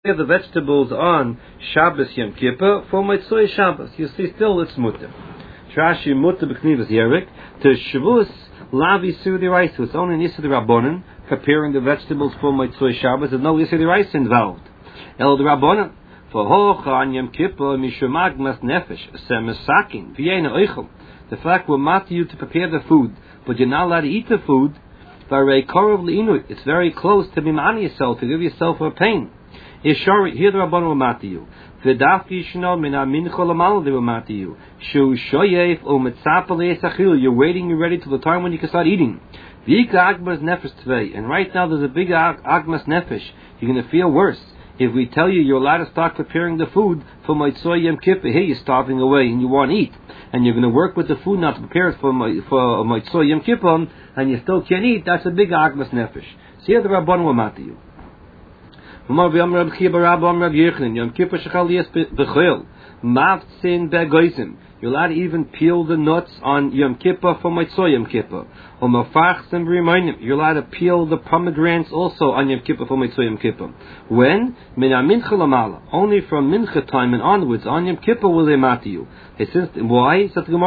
the vegetables on Shabbos Yom Kippur for Motzei Shabbos. You see, still it's mutter. Trashi mutter b'knivas yerik to Shavuos lavi sudi rice. It's only an Yisud Rabbanan preparing the vegetables for Motzei Shabbos. There's no Yisud rice involved. El Rabbanan for Hocha on Yom Kippur mishumag mas nefesh semesakin v'yena oichel. The fact we're mati you to prepare the food, but you're not allowed to eat the food. It's very close to bimani yourself, to give yourself a pain. Here the Rabbanon will mati you. V'dafki shno min ha-mincha l'mal they will mati you. Shu shoyef u'metzapa le'esachil. You're waiting, you're ready till the time when you can start eating. V'yika agmas nefesh tvei. And right now there's a big agmas nefesh. You're going to feel worse. If we tell you you're allowed to start preparing the food for Motzei Yom Kippur, here you're starving away and you want to eat. And you're going to work with the food now to prepare it for Motzei Yom Kippur, and you still can't eat. That's a big agmas nefesh. So here the Rabbanon will mati you. Yom Kippur shechal yes b'chol mavtzin begoizim. You're allowed to even peel the nuts on Yom Kippur for Motzei Yom Kippur. You're allowed to peel the pomegranates also on Yom Kippur for Motzei Yom Kippur. When? Only from mincha time and onwards on Yom Kippur will they mati you. Why?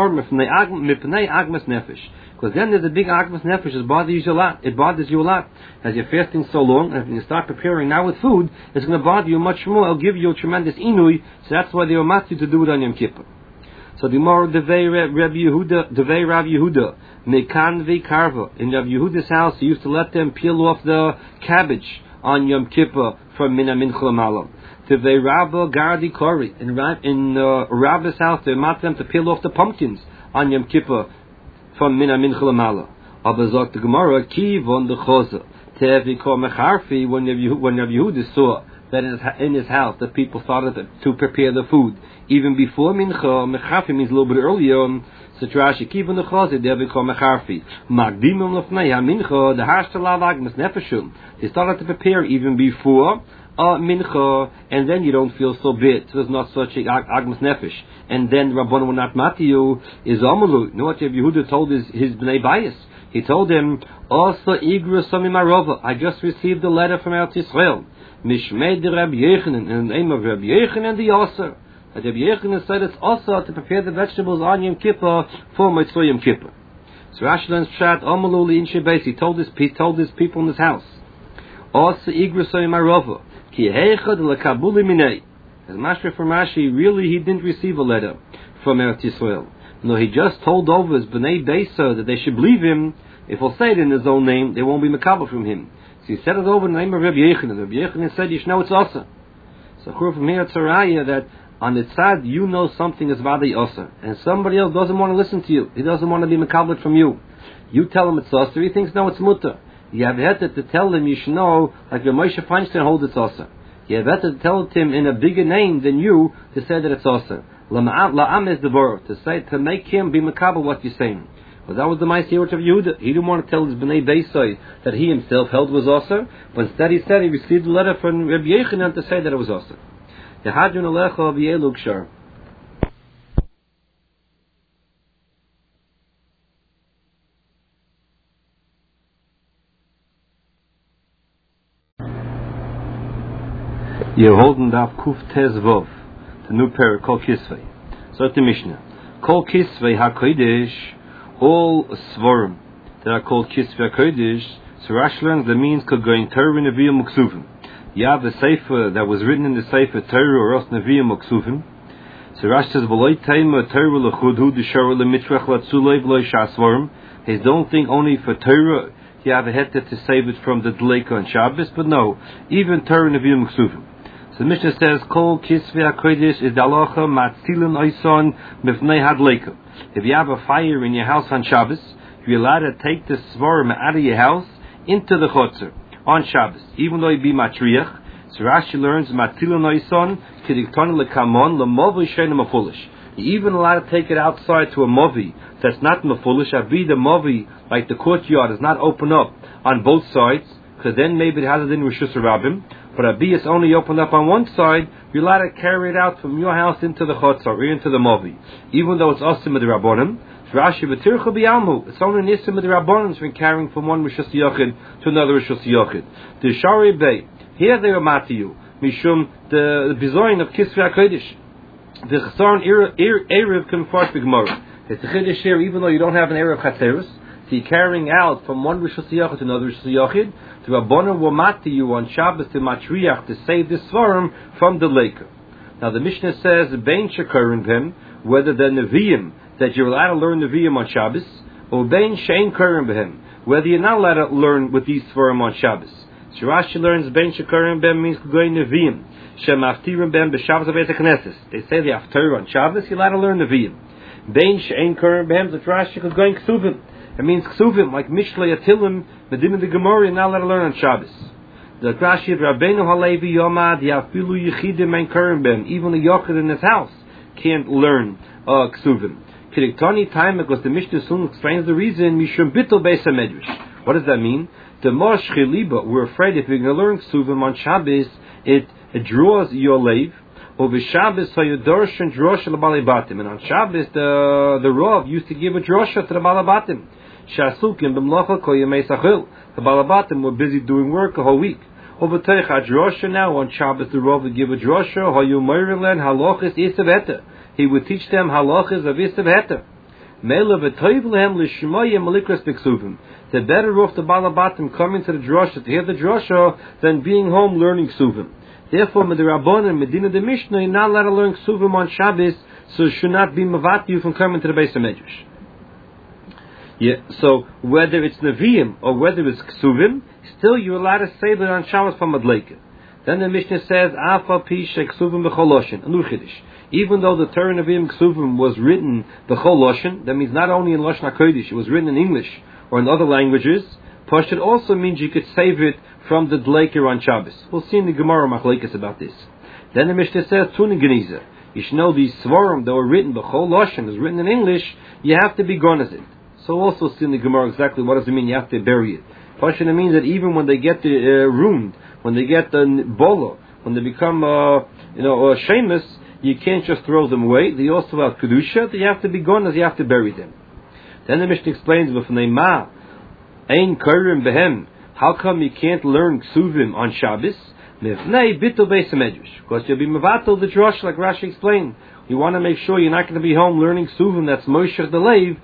Because then there's a big agmas nefesh. It bothers you a lot. It bothers you a lot. As you're fasting so long, and if you start preparing now with food, it's going to bother you much more. It'll give you a tremendous inui. So that's why they were mati to do it on Yom Kippur. So the more Devei Rav Yehuda, Mekan v'Karva. In Rav Yehuda's house, he used to let them peel off the cabbage on Yom Kippur from Min HaMincha L'Mala. Devei Rabba Gardi Kori. In Rabba's house, they mati them to peel off the pumpkins on Yom Kippur from Min HaMincha L'Mala. Aber sagt the Gemara, Kivon the Chosa. Tevi Kor Mecharfi, when Rav Yehuda saw that in his house that people started to prepare the food even before mincha. Mecharfi means a little bit earlier. So Rashi Kivon the Chosa, Tevi Kor Mecharfi. Magdimum Lefnei HaMincha, the Hashtalav Agmas Nefeshum. They started to prepare even before mincha, and then you don't feel so bad. So there's not such a agmas nefesh. And then Rabbanon will not mati you is amalu. You know what Yehuda told his bnei bayis? He told him, also igru sami marova. I just received a letter from Eretz Yisrael. Mishmei de Rabbi Yechanan, in the name of Rabbi Yechanan the Yasser. Rabbi Yechanan said it's also to prepare the vegetables on Yom Kippur for Motzei Yom Kippur. So Rashi learns pshat amalu li inshe beis. He told his people in his house. Also igru sami marova. As Mashra from Rashi, really he didn't receive a letter from Eretz Yisrael. No, he just told over his Bnei Beisa that they should believe him. If he'll say it in his own name, they won't be makabel from him. So he said it over in the name of Rabbi Yechanan. Rabbi Yechanan said, you should know it's Asa. So from here it's a raya that on the tzad you know something is Vadi Asa, and somebody else doesn't want to listen to you. He doesn't want to be makabel from you. You tell him it's Asa, he thinks no, it's mutter. You have had to tell him you should know, like your Moshe Feinstein holds it's Asa. You have had to tell him in a bigger name than you to say that it's Asa. La'am is the word, to make him be makabel what you're saying. Well, that was the Ma'aseh of Yehuda. He didn't want to tell his Bnei Beisai that he himself held was Asa, but instead he said he received a letter from Rabbi Yechanan to say that it was Asa. Yehadron alecha v'yelug shar. You're holding up Kuf Tez Vov, the new pair called Kisvei. So the Mishnah, Kol Kisvei HaKodesh, all Svarim that are called Kisvei HaKodesh. So Rashi learns that means could go in Torah Nevi'im Uksuvim. You have the Sefer that was written in the Sefer Torah or else Nevi'im Uksuvim. So Rashi says, V'loi Teima Torah L'chudhu D'Shara L'mitrach L'tzulei V'loi Shasvarim. He don't think only for Torah you have a heter to save it from the Dleika on Shabbos, but no, even Torah Nevi'im Uksuvim. So the Mishnah says, Kol Kisvei HaKodesh is the halacha matzilin oison mifnei hadleika. If you have a fire in your house on Shabbos, you're allowed to take the svarim out of your house into the chotzer on Shabbos, even though it be matriach. So Rashi learns matzilin oison kediktoni lekamon lemovi sheina mafulish. You're even allowed to take it outside to a movi that's not mafulish. Avi the movi, like the courtyard, is not open up on both sides, because then maybe it has it in Rishus Rabbim. But Abi is only opened up on one side, you're allowed to carry it out from your house into the Chotzar, or into the Movi. Even though it's Asim of the Rabbonim, Rashi v'tircha b'yamu. It's only an Isim of the Rabbonim from carrying from one Rishus Yochid to another Rishus Yochid. The Shari Bey, here they are mati you. mishum the bizoin of Kisvei HaKodesh. The Chasarn Erev can force the Gemara. It's a Chiddush here, even though you don't have an Erev Chatzeros, so you're carrying out from one Rishus Yachid to another Rishus Yachid, to Rabbana will mati you on Shabbos to Matriach to save the Svarim from the lake. Now the Mishnah says, Bein Shekarin Bhem, whether the Nevi'im, that you're allowed to learn Nevi'im on Shabbos, or Bein Shein Karin Bhem, whether you're not allowed to learn with these Svarim on Shabbos. So Rashi learns Bein Shekarin Bhem means Goy Nevi'im. Shem Aftirim Ben b'Shabbos Aveit HaKnesses. They say the Aftar on Shabbos, you're allowed to learn Nevi'im. Bein She'ein Karim Behem, the Rashi is going Ksuvim. It means Ksuvim, like Mishlei Atilim, Medina the Gemara, you're not allowed to learn on Shabbos. The Rashi of Rabbeinu Halevi Yomad, Yafilu Yechidim Ein Karim Behem, even the Yochid in his house can't learn Ksuvim. Kiriktani time, because the Mishnah soon explains the reason, Mishum Bittul Beis HaMedrash. What does that mean? The Mosh Chiliba, we're afraid if we're going to learn Ksuvim on Shabbos, it draws your lave. Over Shabbos, Hayudorsh and Drosha Balabatim. And on Shabbos, the Rav used to give a Drosha to the Balabatim. Shasukim b'mlacha kol yemei sachil. The Balabatim were busy doing work a whole week. Over Teicha Drosha now, on Shabbos, the Rav would give a Drosha, Hayumayrilen halachis Isav Heter. He would teach them halachis of Isav Heter. Mela v'toiv lehem l'shmoyim malikras b'ksuvim. The better off the Balabatim coming to the Drosha to hear the Drosha than being home learning Ksuvim. Therefore, with the Rabban and Medina the Mishnah, you're not allowed to learn Ksuvim on Shabbos, so it should not be mavat you from coming to the Beis HaMedrash. Yeah, so whether it's Nevi'im or whether it's Ksuvim, still you're allowed to say that on Shabbos from Adleika. Then the Mishnah says, Afa pi she'ksuvim b'choloshin, Anur Chiddush. Even though the Torah Nevi'im Ksuvim was written b'choloshin, that means not only in Lashon HaKodesh, it was written in English or in other languages, Pashut also means you could save it from the Dleiker on Shabbos. We'll see in the Gemara Machlekes about this. Then the Mishnah says, Tunin Geniza. You should know these Svarim that were written, B'chol Lashon, is written in English, you have to be gonazit. So also see in the Gemara exactly what does it mean, you have to bury it. Pashut means that even when they get ruined, when they get bolo, when they become, shameless, you can't just throw them away. They also have Kedusha, you have to be gonaz, you have to bury them. Then the Mishnah explains, V'fnei ma, ein Karim Behem, how come you can't learn Ksuvim on Shabbos? Mifnei Bittul Beis HaMedrash. Because you'll be Mavatal the Drosh, like Rashi explained. You want to make sure you're not going to be home learning Ksuvim that's Moshe the Lev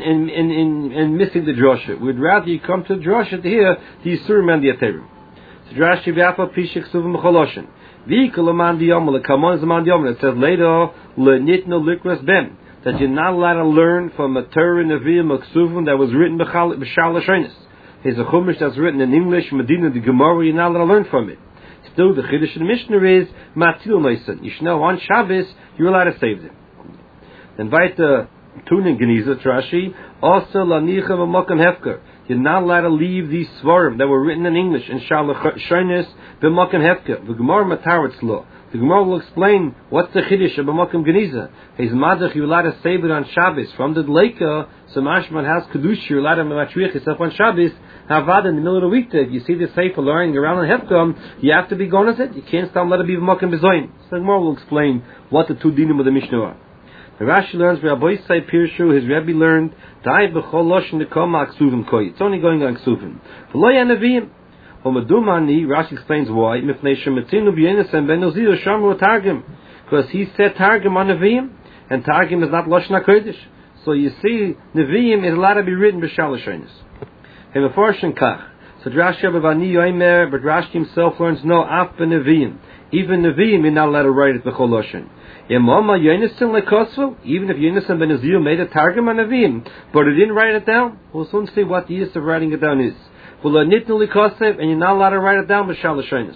and missing the Drosha. We'd rather you come to the Drosha to hear the Yisurim and the Aterim. So Rashi V'afa Pishik Ksuvim B'choloshin. V'ikol Aman Diyom, L'kamon Zaman Diyom. It says later, L'nitno Likras Ben. That you're not allowed to learn from a Torah Nevi'im Ksuvim that was written B'shal Lashonis. There's a chumash that's written in English, Medina, the Gemara, you're not allowed to learn from it. Still, the Chiddush in the Mishnah is Matil Noisan. You should know on Shabbos, you're allowed to save them. Then weiter, Tunin Geniza, Trashi, also Lanicha B'Mokam Hefker. You're not allowed to leave these Svarim that were written in English, in Shalonis B'Mokam Hefker. The Gemara Mataritz Law. The Gemara will explain what's the Chiddush of B'Mokam Geniza. His Madach, you're allowed to save it on Shabbos. From the Dleika, so Mashman has Kedusha, you're allowed to matriach yourself on Shabbos. Havad in the middle of the weekday, if you see the Sefer lying around on Hefkam, you have to be going as it. You can't stop let it be B'Mokam Bezoin. So the Gemara will explain what the two dinim of the Mishnah are. The Rashi learns, Rabbi Yisai Pirshu, his Rebbe learned, Dai b'chol loshin nekoma ksuvim koi. It's only going on ksuvim. V'lo yanavim. Omadumani, Rashi explains why. Mifnei shemetzinu b'yenesem ben ozir shamru targum. Because he said targum on Nevi'im, and targum is not Lashon HaKodesh. So you see, Nevi'im is allowed to be written b'shal Lashonis. Hemeforshen kach. So Rashi Abavani Yoimer, but Rashi himself learns, no, af b'Nevi'im. Even Nevi'im, you're not allowed to write it b'chol loshin. Even if Yonasan ben Azir made a targum on Nevi'im, but he didn't write it down, we'll soon see what the use of writing it down is. And you're not allowed to write it down, b'shal Lashonis.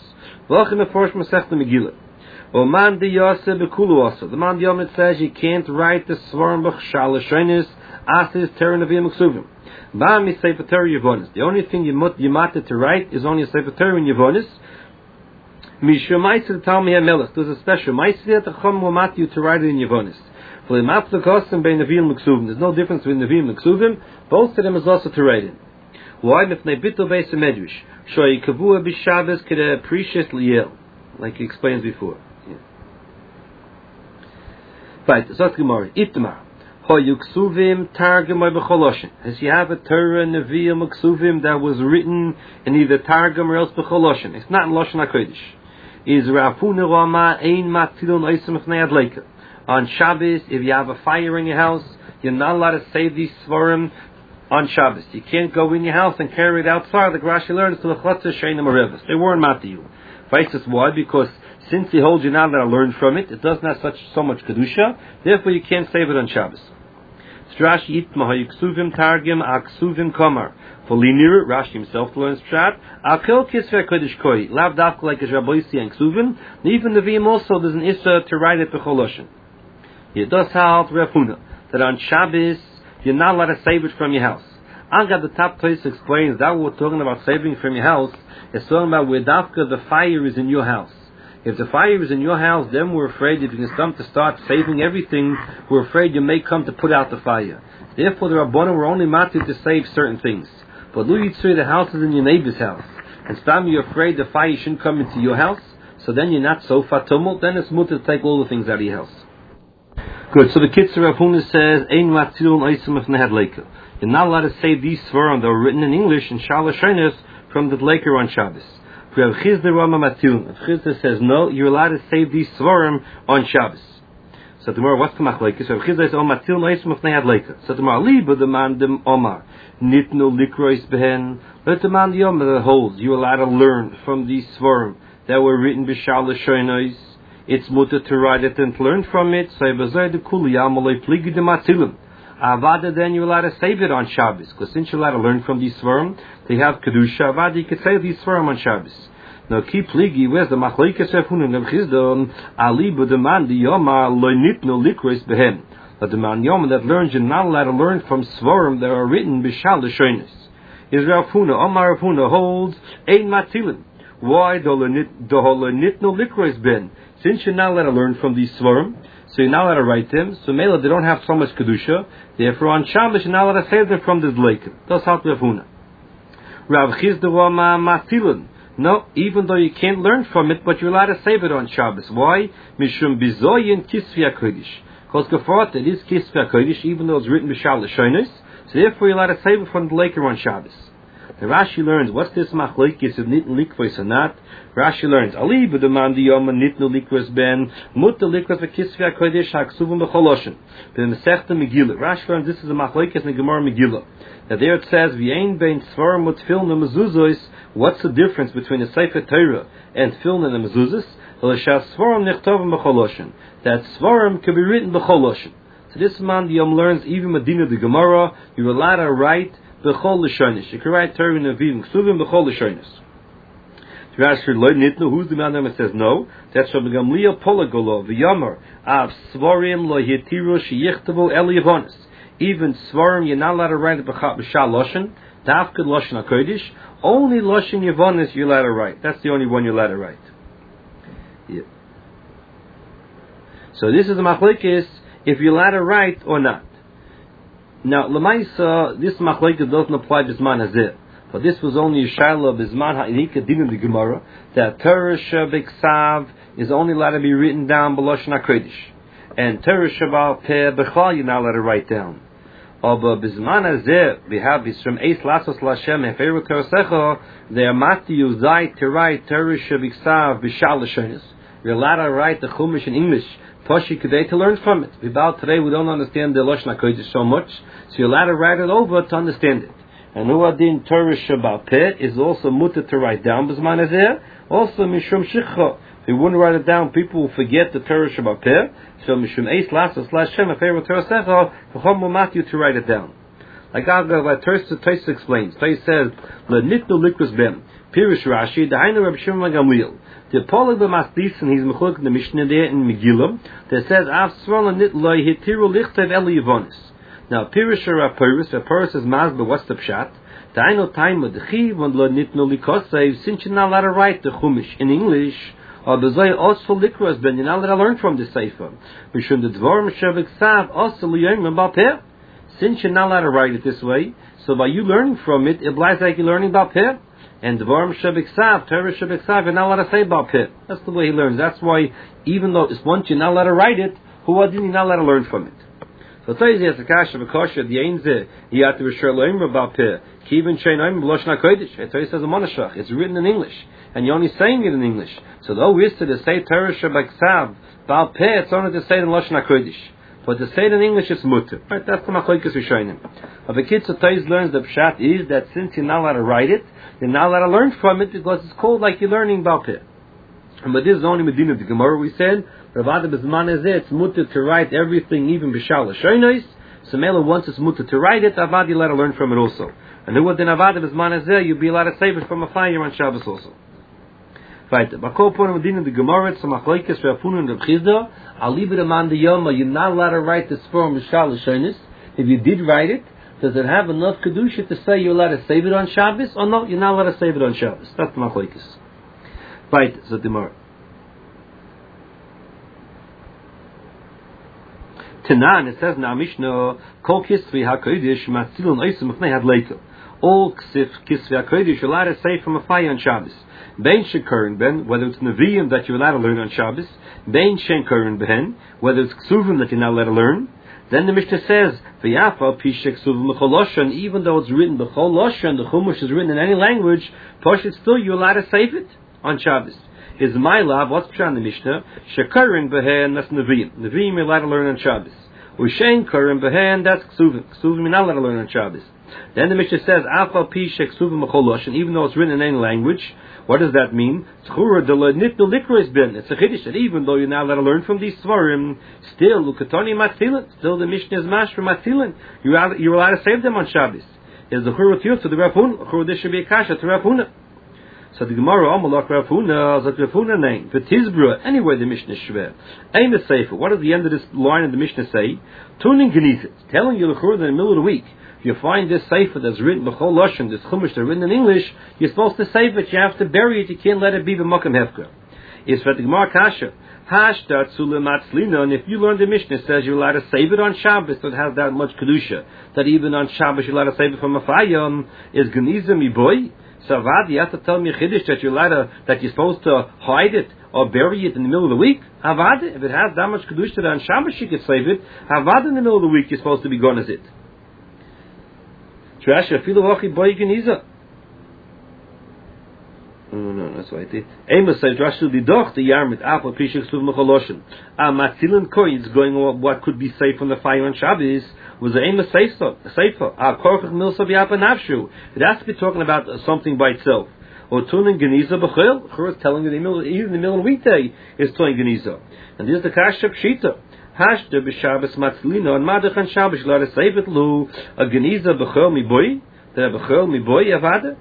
The man the Yomit says you can't write the Svarim b'shal Lashonis as is Torah Nevi'im Ksuvim. The only thing you matter to write is only a Sefer Torah in Yevonis. There's a special Ma'aseh that Chacham will mat you to write it in Yevonis. There's no difference between Nevi'im and Ksuvim. Both of them is also to write it. Why? Like he explains before. Right, so that's Gemara. Itmar. As you have a Torah, Nevi'im, Ksuvim that was written in either Targum or else B'choloshin. It's not in Lashon HaKodesh. is Rav Huna Rama ein matilun oisem mifnei adleika. On Shabbos, if you have a fire in your house, you're not allowed to save these svarim on Shabbos. You can't go in your house and carry it outside. Like Rashi learns to the chotzer sheinim arevus. They weren't matiyu. Why? Because since he holds you now that I learned from it, it doesn't have so much kedusha. Therefore, you can't save it on Shabbos. Rashi itma hayiksuvim targim aksuvim kamar. For linear, Rashi himself learns pshat. Akel kisver kodesh koi. Lav dafka like a Rabboisi and ksuvim. Even the Vim also there's an issa to write it b'choloshin. It does halt Rav Huna that on Shabbos you're not allowed to save it from your house. Angad the top place explains that what we're talking about saving from your house is talking about where dafka the fire is in your house. If the fire is in your house, then we're afraid if you can come to start saving everything, we're afraid you may come to put out the fire. Therefore, the Rabbanim were only matir to save certain things. But Lu Yitzri, the house is in your neighbor's house, and Stam, you're afraid the fire shouldn't come into your house, so then you're not so fatumul, then it's mutter to take all the things out of your house. Good, so the Kitzur Rav Huna says, Ein matzilun oisem if nehad leker. You're not allowed to save these svarim that were written in English in Shalosh Shonos from the leker on Shabbos. Rav Chizda Rama matilun. Rav Chizda says, no, you're allowed to save these svarim on Shabbos. So tomorrow, what's the machlekes? Rav Chizda says, matilun oisem if nehad leker. So tomorrow, liba demandim omar. Nitnu likrois behen. Let the man the omar that holds, you're allowed to learn from these svarim that were written b'Shalosh Shonos. It's mutter to write it and learn from it. So Avada, then you're allowed to save it on Shabbos. Because since you're allowed to learn from these svarim, they have kedusha. Avada, you can save these svarim on Shabbos. Now keep pligi. Where's the machlekes Rav Huna and Rav Chizda? Ali b'deman di yoma lo nitnu likros behen. But the man yoma that learns, you're not allowed to learn from svarim that are written b'Shalosh Shonos. Is Rav Huna? Omar Rav Huna holds ein matilin. Why do lo nitnu likros ben? Since you're not allowed to learn from these svarim, so you're not allowed to write them, so Mela, they don't have so much kedusha, therefore on Shabbos you're not allowed to save them from this leiker. That's how Rav Huna. Rav Chizda Rama matilun. No, even though you can't learn from it, but you're allowed to save it on Shabbos. Why? Mishum bizoyin kisvi HaKodesh. Because Gefort, it is kisvi HaKodesh, even though it's written b'Shalosh Shonos, so therefore you're allowed to save it from the leiker on Shabbos. The Rashi learns, what's this machlekes of nitnu likvos or not? Rashi learns, Ali b'deman di yoma nitnu likvos ben, mutter likvos v'kisvi HaKodesh ha'ksuvim b'choloshin. But in the Sechta Megillah, Rashi learns this is a machlekes in the Gemara Megillah. That there it says, v'yein bein svarim utfilin mezuzos. What's the difference between the Sefer Torah and tefillin and the mezuzos? L'shas svarim nichtovim b'choloshin. That svarim can be written b'choloshin. So this man the Yom learns, even Medina the Gemara, you're allowed to write b'chol l'shonis. You can write Torah and Nevi'im, ksuvim b'chol l'shonis. Rashi loy nitnu. Who's the man that says no? That's from Gamliel Polagolo v'Yamar av svarim lo yitiru sheyichtavu el yivonis. Even svarim you're not allowed to write b'Shaloshin, dafked Loshin HaKodesh. Only Loshin Yivonis you're allowed to write. That's the only one you're allowed to write. Yeah. So this is a machlekes if you're allowed to write or not. Now, Lamaisa, this machlekes doesn't apply to Zman Hazeh. But this was only a shaila Bizman Ha'ilika Din in the Gemara, that Torah Shabiksav is only allowed to be written down b'Loshin HaKodesh. And Torah Shabal Peh B'chal you're not allowed to write down. Aber Bizman Hazeh, we have this from Eis Lasos Lashem Heferu Karasecha, they are mati yuzai to write Torah Shabiksav B'Shalosh Shonos. You're allowed to write the Chumash in English. Toshi Kedei to learn from it. Without today we don't understand the Loshin HaKodesh so much, so you're allowed to write it over to understand it. And Uadin Torah Shabal Peh is also mutter to write down B'zman Hazeh, also Mishum Shikha. If you wouldn't write it down, people will forget the Torah Shabal Peh. So Mishum Eis Lasos Lashem Aferu Torah Secha V'chom Mumatyu to write it down. Like Tosis explains. Tosis says L'nitnu likros ben Pirush Rashi D'hainu Reb Shimon Gamliel. The Polag b'Masdis and he's mechulek in the Mishnah there in Megillah that says Av Sron L'nit Lo Yitiru Lichtev Eli Yivonis. Now Pirush Rav Purus is Mazba. What's the pshat? D'hainu Taima D'chiv and Lo Nitnu Likosev. Since you're not allowed to write the Chumash in English, or the Zoy also likros ben, you're not allowed to learn from the Sefer. Mishum the Dvorim Shavik also L'yom Bal Peh. Since you're not allowed to write it this way, so by you learning from it, it applies like you're learning Bal Peh. And Dvorim Shavik Torah Shavik you're not allowed to say Bal Peh. That's the way he learns. That's why, even though it's once you're not allowed to write it, who are you not allowed to learn from it? So Tosis has a kasha v'kosha the Einze he had to reshur loim Bal Peh. Kivin shein oim b'Loshin HaKodesh. Tosis says a monashach. It's written in English. and you're only saying it in English. So though we used to say Torah Shabbat Baal Peh, it's only to say it in Lashon HaKodesh. But to say it in English is mutter. Right? That's the Machlokes Rishonim. But the Kitzur Taiz learns the Pshat is that since you're not allowed to write it, you're not allowed to learn from it because it's called like you're learning Baal Peh. And but this is only Medina the Gemara. We said Ravada Bezman is it's mutter to write everything, even B'Shal Lashonos. So Mela once it's mutter to write it, Avad you allowed to learn from it also. And who would then Avad Bezman is you'll be allowed to save it from a fire on Shabbos also. Right. Bakol Pon Medina the Gemara. So Machlokes Rav Huna and Rav Chizda. Alibra man the Yoma. You're not allowed to write this form B'Shal Lashonos. If you did write it, does it have enough kedusha to say you're allowed to save it on Shabbos, or no? You're not allowed to save it on Shabbos. That's the Machlokes. Right, so Gemara. Tanan, it says now Mishnah, Kol Kisvi HaKodesh Matzilun Oisim Mefnei Hadleika. All Kisvi HaKodesh you're allowed to say from a fire on Shabbos. Bein Shekurin Ben, whether it's Nevi'im that you're allowed to learn on Shabbos. Bein Shekurin Ben, whether it's Ksuvim that you're not allowed to learn. Then the Mishnah says, V'yafa Pishek Ksuvim B'Choloshan, even though it's written B'Choloshan, the Chumash is written in any language, Poshit still you're allowed to save it on Shabbos. Is my love, what's Pshat in the Mishnah? Shekurin Behen, that's Nevi'im. Nevi'im you're allowed to learn on Shabbos. Ushen Kurin Behen, that's Ksuvim. Ksuvim you're not allowed to learn on Shabbos. Then the Mishnah says, Afa Pishek Ksuvim B'Choloshan, even though it's written in any language. What does that mean? It's a chiddush that even though you're not allowed to learn from these svarim, still Lukatoni Matzilin, still the Mishnah is mash from Matzilin. You're allowed to save them on Shabbos. Is the churah to the Rav Huna? This should be a kasha to Rav Huna. So the Gemara Amalak Rav Huna, as a Rav Huna name, V'tizbra. Anyway, the Mishnah is shver. Aim is sefer. What does the end of this line of the Mishnah say? Tuning genizit, telling you the churah in the middle of the week. If you find this sefer that's written b'chol lashon, this chumash that's written in English, you're supposed to save it. You have to bury it. You can't let it be b'makam hefker. It's for the Gemara kasha. Hashta tzule matzlina. And if you learn the Mishnah, it says you're allowed to save it on Shabbos. That has that much kedusha. That even on Shabbos you're allowed to save it from a fire. Is geniza mi boy? So Avad, you have to tell me a chiddush that you're allowed to, that you're supposed to hide it or bury it in the middle of the week. Avad, if it has that much kedusha that on Shabbos you can save it. Avad, in the middle of the week you're supposed to be gone as it. No, that's what I did. Amos said, Rashu the doch the yarmit apple pishik suv mecholoshin. Matzilin coins going on what could be saved from the fire on Shabbos was the Amos sefer. Korchach milsa v'yapa nafshu. It has to be talking about something by itself. Or tunin geniza b'chil. Chur is telling you even in the middle of the weekday is tunin geniza. And this is the kasha pshita. Hashta b'Shabbos matzlina and madach on Shabbos let us save it lu a geniza b'chol mi boy the b'chol mi boy avada.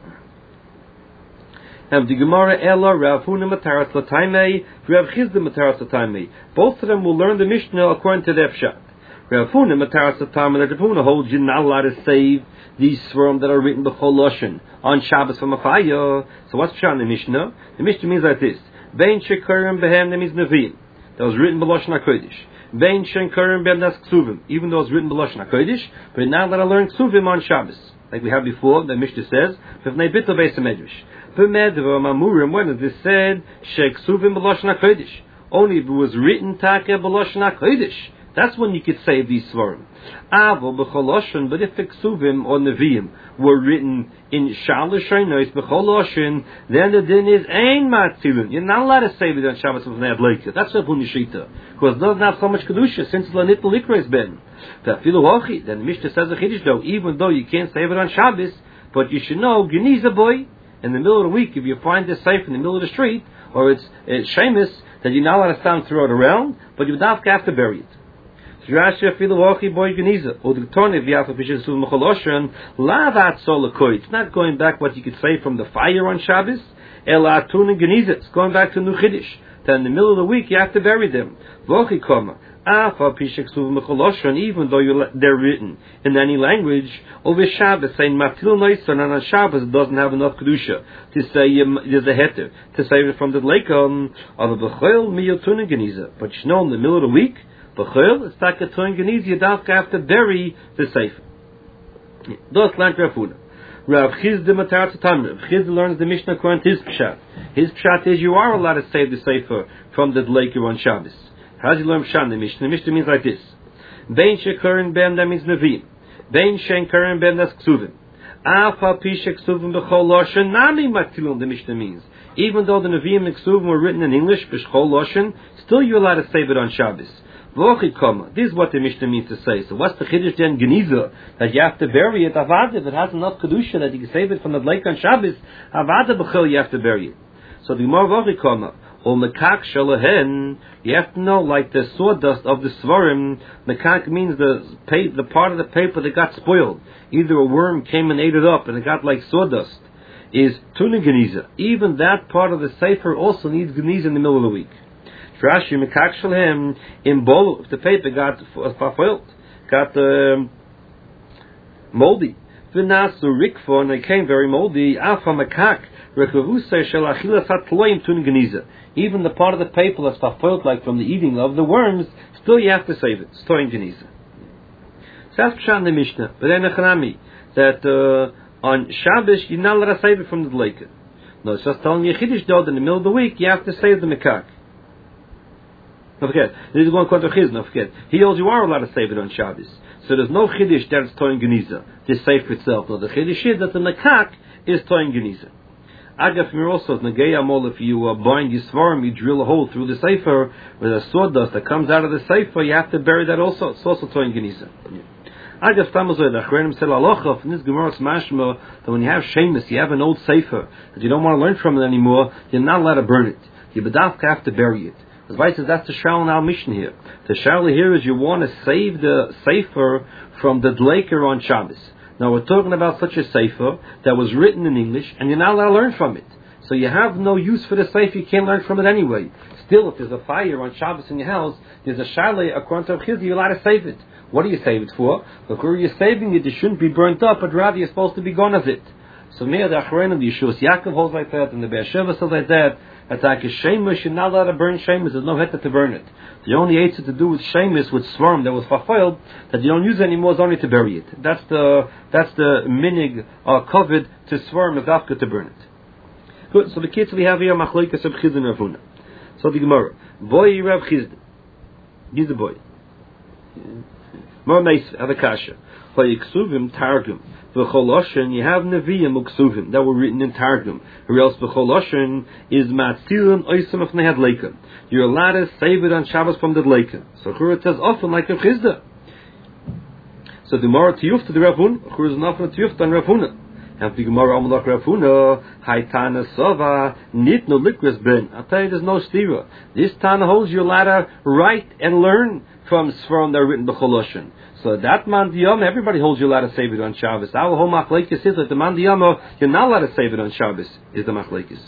And the Gemara Ella Rav Huna Mataras Lataimei Rav Chizda Mataras Lataimei. Both of them will learn the Mishnah according to their pshat. Rav Huna Mataras Lataimei. Rav Huna holds you're not allowed to save these svarim that are written b'chol lashon on Shabbos from a fire. So what's pshat in the Mishnah? The Mishnah means like this: Bein shekurim behem, that means neviim. That was written b'Lashon HaKodesh. Bein shenkurim behem, that's ksuvim. Even though it's written b'Lashon HaKodesh, but now let us learn ksuvim on Shabbos. Like we had before, the Mishnah says, V'vnei bittul beis hamedrash. B'medva mamurim, when is this said, sheksuvim b'Lashon HaKodesh. Only if it was written take b'Lashon HaKodesh. That's when you could save these svarim. Avo b'Choloshin, but if the ksuvim or neviim were written in shalosh shonos b'Choloshin, then the din is ein matzilin. You're not allowed to save it on Shabbos with ne'adleika. That's the punishita, because it doesn't have so much kedusha since it's lanit l'likreis ben. Then the Mishnah says a chiddush though, even though you can't save it on Shabbos, but you should know geniza boy. In the middle of the week, if you find this safe in the middle of the street, or it's shameless that you're not allowed to stand and throw it around, but you have to bury it. It's not going back what you could say from the fire on Shabbos. It's going back to New Chiddush. That in the middle of the week you have to bury them. Even though they're written in any language, over Shabbos saying Matil Noisan, and on Shabbos it doesn't have enough kedusha to say there's a heter to save it from the lake of a bechol miyotun geniza. But you know, in the middle of the week, bechol it's like a tun geniza. You have to bury the sefer. Thus, like Rav Huna. Rav Chizda Matar Tatam. Rav Chizda learns the Mishnah according to his pshat. His pshat is you are allowed to save the sefer from the lake on Shabbos. How do you learn pshat in the Mishnah? The Mishnah means like this: Bein shekurim ben, that means neviim. Bein shenkurim ben, that's ksuvim. Afa pi sheksuvim b'chol lashon nami matilun. The Mishnah means Even though the Nevi'im and Ksuvim were written in English, B'Shchol Loshen, still you're allowed to save it on Shabbos. This is what the Mishnah means to say. So what's the Chiddush then, Geniza, that you have to bury it? Avada, if it has enough Kedusha that you can save it from the lake on Shabbos, Avada B'Chil, you have to bury it. So the Gemara Vochikoma, or Mekak Shalahen, you have to know, like the sawdust of the Svarim, Mekak means the part of the paper that got spoiled. Either a worm came and ate it up and it got like sawdust, is Tunin Geniza. Even that part of the Sefer also needs Geniza in the middle of the week. Rashi Mekak Shalahem, in Bolu, if the paper got foiled, got moldy. V'nasu Rikfo, and it came very moldy, Alpha Mekak, even the part of the paper that's foiled, like from the eating of the worms, still you have to save it. Storing Geniza. So that's Pshat in the Mishnah. But then Echanami, that on Shabbos you're not allowed to save it from the Dleika. No, it's just telling you Chiddush though that in the middle of the week you have to save the Mekak. Don't forget, this is going to Chiz. Don't forget, he holds you are allowed to save it on Shabbos. So there's no Chiddush that it's Storing Geniza. This Sefer itself. No, the Chiddush is that the Mekak is Storing Geniza. Agaf mir also Nagaya Mol, if you bind your svarim, you drill a hole through the sefer with a sawdust that comes out of the sefer, you have to bury that also. It's also Toyin Geniza. Agaf Tamazoy, the Achrenim said Alocha, from this Gemara's mashma, that when you have Shemus, you have an old sefer that you don't want to learn from it anymore, you're not allowed to burn it. You bedavka have to bury it. The Zvai says that's the shal in our mission here. The shal here is you want to save the sefer from the dleiker on Shabbos. Now we're talking about such a sefer that was written in English, and you're not allowed to learn from it. So you have no use for the sefer, you can't learn from it anyway. Still, if there's a fire on Shabbos in your house, there's a shale, according to Chizah, you're allowed to save it. What do you save it for? Look, where you're saving it, it shouldn't be burnt up, but rather you're supposed to be gone of it. So Meir the Achrein, the Yeshua Yaakov holds like that, and the Be'er Sheva says like that. It's like a shemus, you're not allowed to burn shemus, there's no heter to burn it. The only heter to do with shemus, with swarm that was fafoiled, that you don't use anymore, is only to bury it. That's the minig kovid to swarm, is after to burn it. Good, so the kids we have here, Machloikas of Chizd and Rav Huna. So the Gemara, boy Rav Chizd, he's the boy. More nice, have a kasha. Vayiksuvim Targum. V'choloshen, you have Nevi'im Uksuvim that were written in Targum. Or else V'choloshen is Matzilin Oisam of Nehad Leikum. You're allowed to save it on Shabbos from the Leikum. So here it says often like Rav Chizda. So the Gemara Tiyuf to the Rav Huna. Here is an often Tiyuf on Rav Huna. And the Gemara Amalak Rav Huna, Haitana Sova, Nitno Likras Ben. I'll tell you there's no stira. This Tana holds you're allowed to write and learn from Sfarim that are written B'choloshen. So that man diyama, everybody holds you allowed to save it on Shabbos. Our whole machlekes is that the man diyama, you're not allowed to save it on Shabbos, is the machlekes.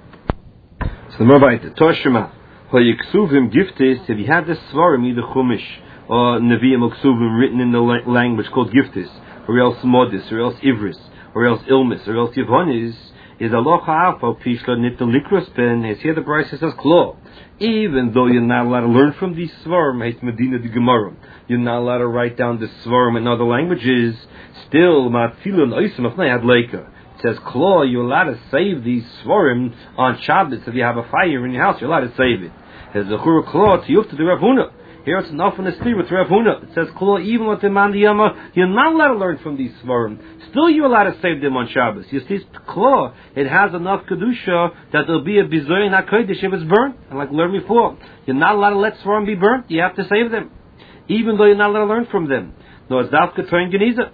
So the Mervaita, Toshima, Hoyiksuvim Giftis, if you had this Svarim, either Chumash, or Nevi'im or Ksuvim written in the language called Giftis, or else Modis, or else Ivris, or else Ilmis, or else Yavonis, is Aloha Alpha, Pishla Nitto Likros Ben, as here the Bryce says, Klo. Even though you're not allowed to learn from these Svarim, Heit Medina de Gemara, you're not allowed to write down the Svarim in other languages, still, Matzilun Oisam of Nehad Leika. It says, Klo, you're allowed to save these Svarim on Shabbos. If you have a fire in your house, you're allowed to save it. There's a Chura Klo, Tiyuf to the Rav Huna. Here it's enough in the steer with Rav Huna. It says, Klo, even with the Mandiyama, you're not allowed to learn from these Svarim. Still you're allowed to save them on Shabbos. You see, Klo, it has enough Kedusha that there'll be a Bizoyin HaKodesh if it's burnt. And like we learned before, you're not allowed to let Svarim be burnt. You have to save them. Even though you're not allowed to learn from them. No, it's Davka Toyin Geniza.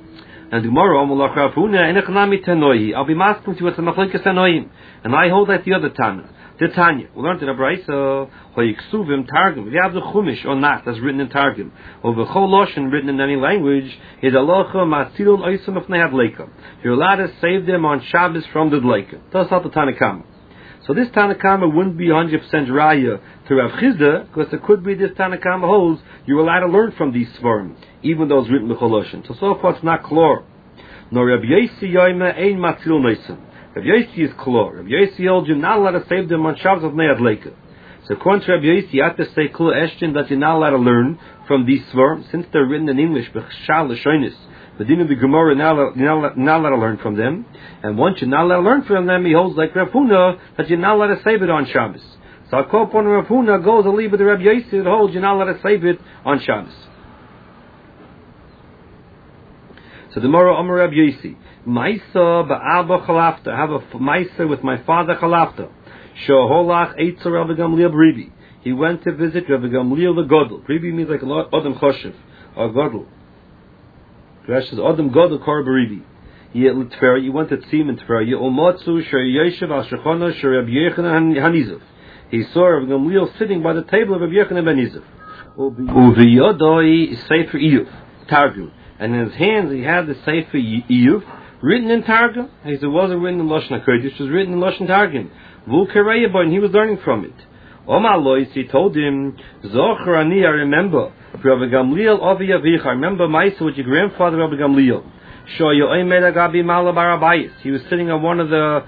And tomorrow, Amalach Rav Huna, and Echanami Tanohi. I'll be masking to you what's a Machlekes Tanoim. And I hold that the other Tana. The Tanya. We learned in a Braisa, Hoyiksuvim Targum. If you have the Chumash or not, that's written in Targum, or the Choloshen written in any language, is Alocha Matzilun Oisam of Nehad Leika. You're allowed to save them on Shabbos from the Leika. That's not the Tanakama. So this Tanakama wouldn't be 100% Raya to Rav Chizda, because it could be this Tanakama holds you're allowed to learn from these Svarim, even though it's written in Choloshen. So far it's not clear. Nor Rabbi Yosi Yoima Ein Matzilun Oisam. Rabbi Yosi is clear. Rabbi Yosi holds you're not allowed to save them on Shabbos of Nehad Leika. So according to Rabbi Yosi, you have to say Kula Eshtin that you're not allowed to learn from these Svarim, since they're written in English, B'chshal L'shonis. The din of the Gemara, you're not allowed to learn from them. And once you're not allowed to learn from them, he holds like Rav Huna that you're not allowed to save it on Shabbos. So I'll call upon Rav Huna goes a leave with the Rabbi Yosi that holds you're not allowed to save it on Shabbos. So the Mora Omer Rab Yosi, Maisa ba'aba chalafta. I have a Maisa with my father chalafta. Shoholach eitzer Rabbi Gamliel Ribi. He went to visit Rabbi Gamliel the Godel. Ribi means like a lot Adam Choshev or Godel. Rashi says Adam Godel Kor Baribi. He went to see him in Tfera. Yomotzu Sheyeshev Al Shechona Rabbi Yochanan Hanizov. He saw Rabbi Gamliel sitting by the table of Rabbi Yochanan ben Nizov. Uviyodoi Sefer Iyuv Targum, and in his hands he had the Sefer Iyuv written in Targum. He said it wasn't written in Lashon HaKodesh, it was written in Lashon Targum. Vulkareyaboy, and he was learning from it. Omar Lois, he told him, Zocher ani, I remember, Rabbi Gamliel Avi Avich, I remember Maisa with your grandfather Rabbi Gamliel. Shoyo Omer Gabi Mala Barabayis. He was sitting on one of the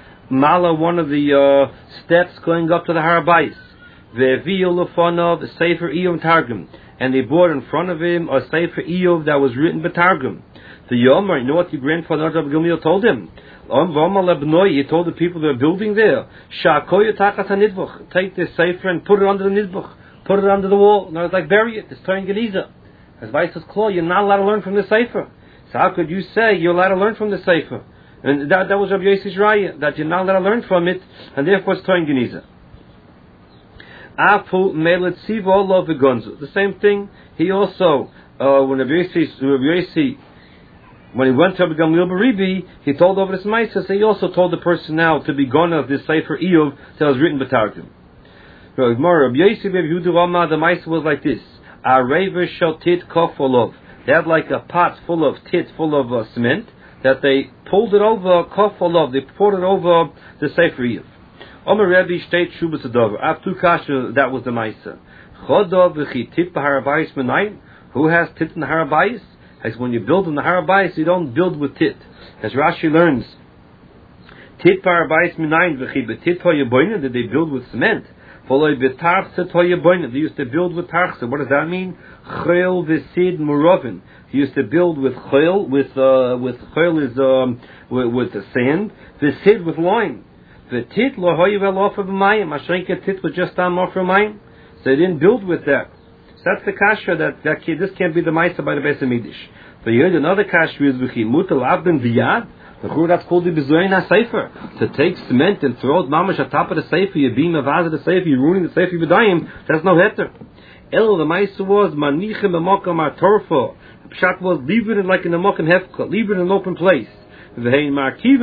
steps going up to the Harabayis. Ve'viyu lefonov Sefer Iyuv Targum, and they brought in front of him a Sefer Iyuv that was written by Targum. The Yomer, you know what your grandfather Rabbi Gamliel told him? He told the people that are building there, take this Sefer and put it under the Nizbuch, put it under the wall. Now it's like bury it. It's turning Geniza. As Vice Claw, you're not allowed to learn from the Sefer. So how could you say you're allowed to learn from the Sefer? And that was Rabbi Yosef's Raya, that you're not allowed to learn from it, and therefore it's turning Geniza. The same thing. He also, when he went to Rabbi Gamliel Baribi, he told over this Maisa. So he also told the person now to be gone of this Sefer Iyuv that was written by Targum. Rabbi Yosef the Maisa was like this: Arever shel tit kofolov. They had like a pot full of tit, full of cement, that they pulled it over kofolov. They poured it over the Sefer Iyuv. Omer Rebbe state Shubas Adover. I have two kashas, that was the Maisa. Chodov v'chi tit b'harabayis menayim. Who has tit in the harabayis? As when you build in the harabayis, you don't build with tit. As Rashi learns, tit b'harabayis menayim v'chi b'tit hoyaboyna. Did they build with cement? Follow b'tarchset hoyaboyna. They used to build with tarchset. What does that mean? Chayil v'sid murovin. He used to build with chayil. With chayil is with the sand. V'sid with lime. The tit lo hoyevel off of mayim. Mashenka tit was just on off of mayim. So they didn't build with that. So that's the kasha that this can't be the Maisa by the Beis Hamikdash. But you heard another kasha is v'chi mutal avden v'yad. That's called the Bezoyin HaSefer. To take cement and throw it mamash on top of the Sefer, you beam a vase of the Sefer, you're ruining the Sefer B'dayim. That's no heter. El the Maisa was manichem b'mokam atorfo. The pshat was leave it like in a mokum hefka, leave it in an open place. And then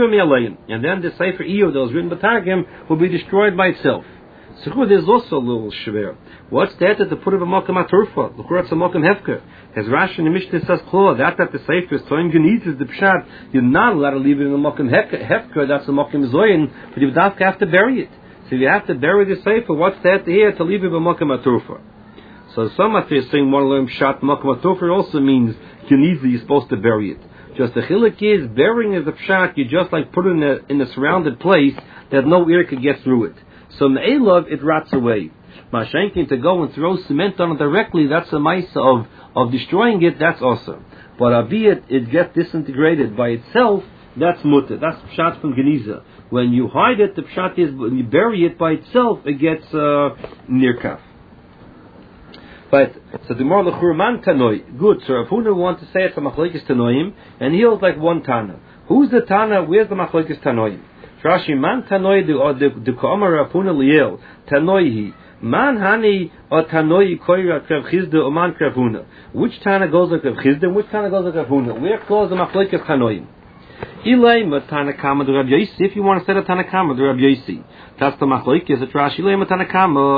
the Sefer Iyuv that was written by Targum will be destroyed by itself. So there's also a little shver. What's that to put it in Makam Aturfa? Look, it's a Makam Hefker. As Rashi in the Mishnah says, that the Sefer is Toim Genitz is the Pshat. You're not allowed to leave it in the Makam Hefker. That's a Makam Zoyin, but you have to bury it. So you have to bury the Sefer. What's that here to leave it in Makam Aturfa? So some of you are saying one learn Pshat Makam Aturfa also means Genitz, you're supposed to bury it. Just the chiluk is burying is a pshat. You just like put it in a surrounded place that no ear could get through it. So me'elav it rots away. Mashenkin to go and throw cement on it directly, that's a maisa of destroying it. That's awesome. But albeit it gets disintegrated by itself, that's mutter. That's pshat from Geniza. When you hide it, the pshat is when you bury it by itself, it gets nirkaf. But so the more lechurman tanoi, good. So Rav Huna wants to say it's a machlokes tanoim, and he holds like one tana. Who's the tana? Where's the machlokes tanoim? Rashi man tanoi the ka'amar Rav Huna liel tanoihi man hani or tanoi koira Rav Chizda or man Rav Huna. Which tana goes like Rav Chizda and which tana goes like Rav Huna? Where goes the machlokes tanoim? Ilay matana kama the Rav Yosi. If you want to say the tana kama the Rav Yosi, that's the machlokes. It's Rashi ilay matana kama.